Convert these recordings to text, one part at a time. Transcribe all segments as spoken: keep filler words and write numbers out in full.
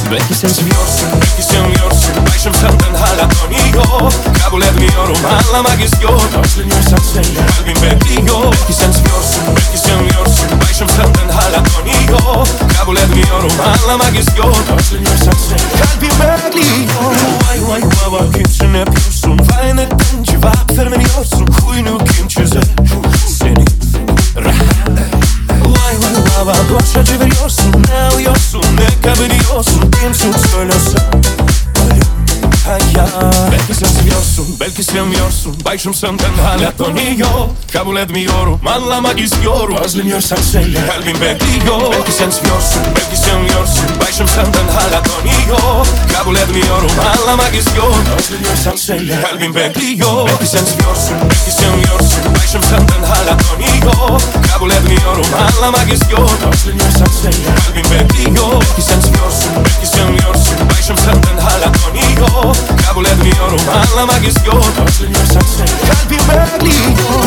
Belki sen seviyorsun, belki sevmiyorsun. Başım senden hala dönüyor. Kabul etmiyorum, anlamak istiyorum. Özleniyorsan söyle, kalbim bekliyor. Belki sen seviyorsun, belki sevmiyorsun. Başım senden hala dönüyor. Kabul etmiyorum, anlamak istiyorum. Özleniyorsan söyle, kalbim bekliyor. Vay vay baba, kimsin yapıyorsun? Vay neden cevap vermiyorsun? Huyunu kim çözer? Seni rahat. Vay vay baba, boşa çeviriyorsun. Ne uyuyorsun, ne kabiniyorsun? Kimsin söylesen? Hayat. Belki sen seviyorsun, belki sevmiyorsun. Başım senden hala dönüyor. Kabul etmiyorum, anlamak istiyorum. Özleniyorsan söyle, kalbim bekliyor. Belki sen seviyorsun, belki sevmiyorsun. Başım senden hala dönüyor. Kabul etmiyorum, anlamak istiyorum. Özleniyorsan söyle, kalbim bekliyor. Belki sen seviyorsun, belki sevmiyorsun. Başım senden hala dönüyor. Kabul etmiyorum, anlamak istiyorum. Özleniyorsan söyle, kalbim bekliyor. Belki sen seviyorsun, belki sevmiyorsun. Başım senden hala dönüyor. Kabul etmiyorum, anlamak istiyorum. Özleniyorsan söyle, kalbim bekliyor.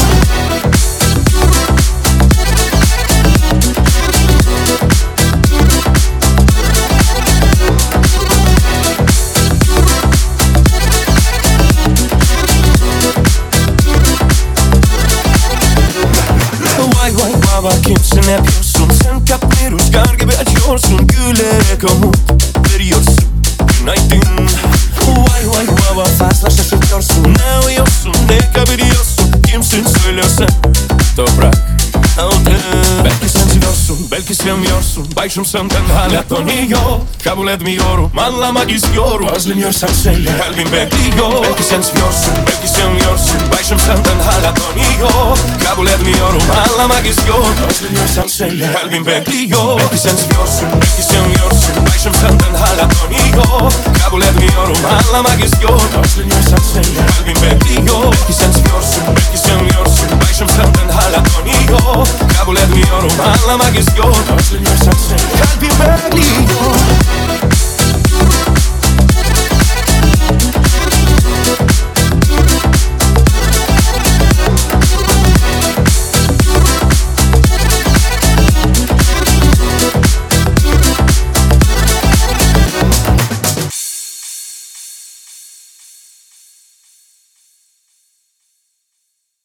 Vay vay baba, kimsin yapıyorsun? Sen kapı rüzgar gibi açıyorsun. Gülerek umut veriyorsun. Günaydın. Vay vay baba, fazla şaşırtıyorsun. Ne uyuyorsun, ne kabiriyorsun? Kimsin söylesen? Toprak aldın. Belki sen seviyorsun, belki sevmiyorsun. Başım senden hala dönüyor. Kabul etmiyorum, anlamak istiyorum. Özleniyorsan söyle, kalbim bekliyor. Belki sen seviyorsun, belki sevmiyorsun. Başım senden hala dönüyor. Kabul etmiyorum, anlamak istiyorum. Özleniyorsan söyle, kalbim bekliyor. Belki sen seviyorsun, belki sevmiyorsun. Başım senden hala dönüyor. Kabul etmiyorum, anlamak istiyorum. Özleniyorsan söyle, kalbim bekliyor. Belki sen seviyorsun, belki sevmiyorsun. Başım senden hala dönüyor. Kabul etmiyorum, anlamak istiyorum.